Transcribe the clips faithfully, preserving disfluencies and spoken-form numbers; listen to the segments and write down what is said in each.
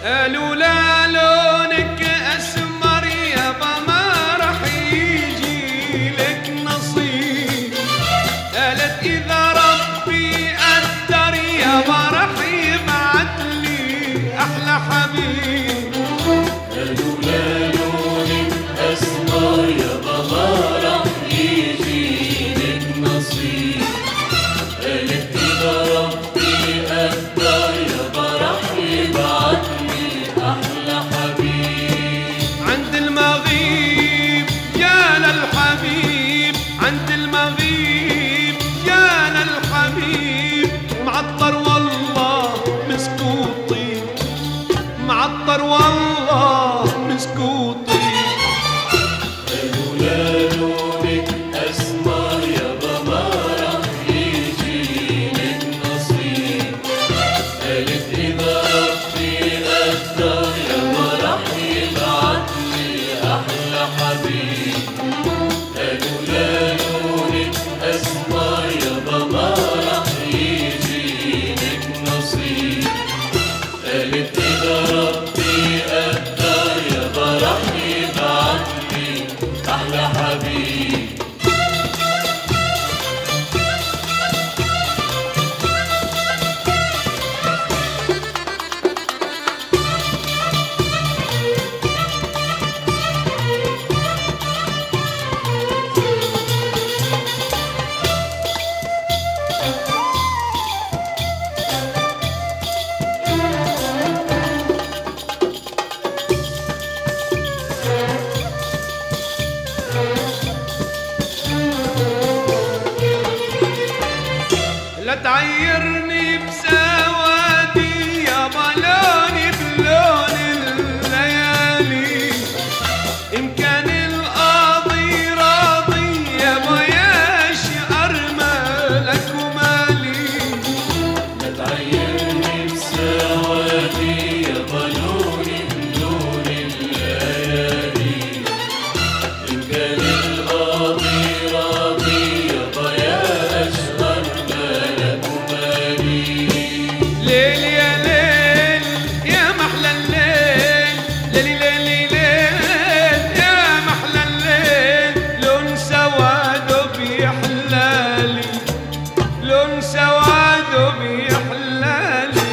لولا لونك أسمر يابا ما رح يجي لك نصيب. قالت إذا ربي قدر يابا رح يبعت لي أحلى حبيب. لولا لونك أسمر يابا ما رح يجي لك نصيب. قالت إذا ربي قدر يابا رح يبعت لي أحلى حبيب. عند المغيب يا للحبيب، عند المغيب يا للحبيب، معطر والله مسكوطي، معطر والله مسكوطي. لولا لونك أسمر يابا ما رح يجي لك نصيب. قالت إذا ربي قدر يابا رح يبعت لي أحلى حبيب. لولا لونك أسمر يابا ما رح يجي لك نصيب. قالت إذا ربي قدر يابا رح يبعت لي أحلى حبيب. لا تعيرني بسوادي يابا لوني بلون الليالي، إن كان القاضي راضي يابا ياش أرملك ومالي. لا تعيرني بسوادي يابا لوني بلون الليالي، إن كان القاضي راضي يابا يا أشهر مالك ومالي. ليل يا ليل يا محلى الليل، ليلي ليلي ليل يا محلى الليل، لون سواده بيحلالي، لون سواده بيحلالي.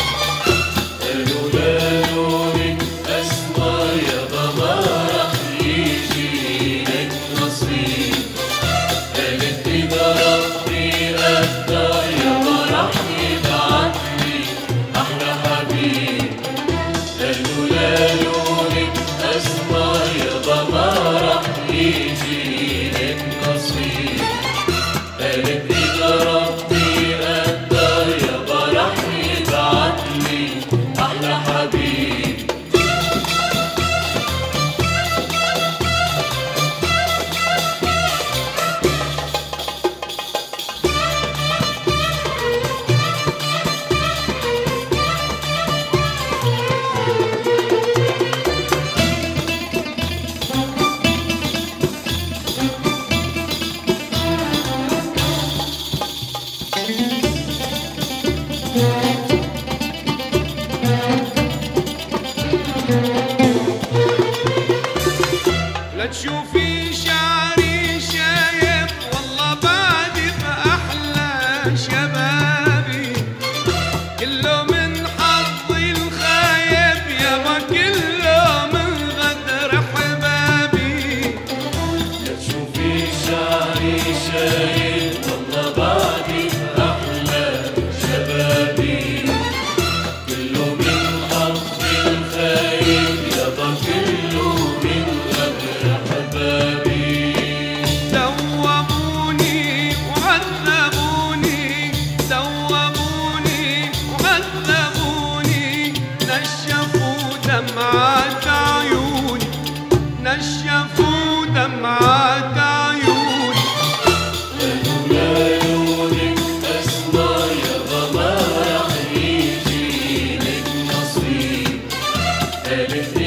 لولا لونك أسمر يابا ما رح يجي لك نصيب. قالت إذا ربي قدر يابا رح يبعت لي أحلى حبيب. لولا لونك أسمر يابا ما رح يجي لك نصيب. قالت إذا ربي قدر يابا رح يبعت لي أحلى حبيب. لا تشوفي شعري شايب والله بعدي بأحلى شبابي، كله من حظي الخايب يابا كله من غدر حبابي. لا تشوفي شعري شايب والله بعدي أحلى شبابي، كله من حظي الخايب يابا كله من غدر حبابي. دوبوني وعذبوني، دوبوني وعذبوني، نشفوا دمعات عيوني، نشفوا دمعات عيوني. لولا لونك أسمر يابا ما رح يجي لك نصيب. قالت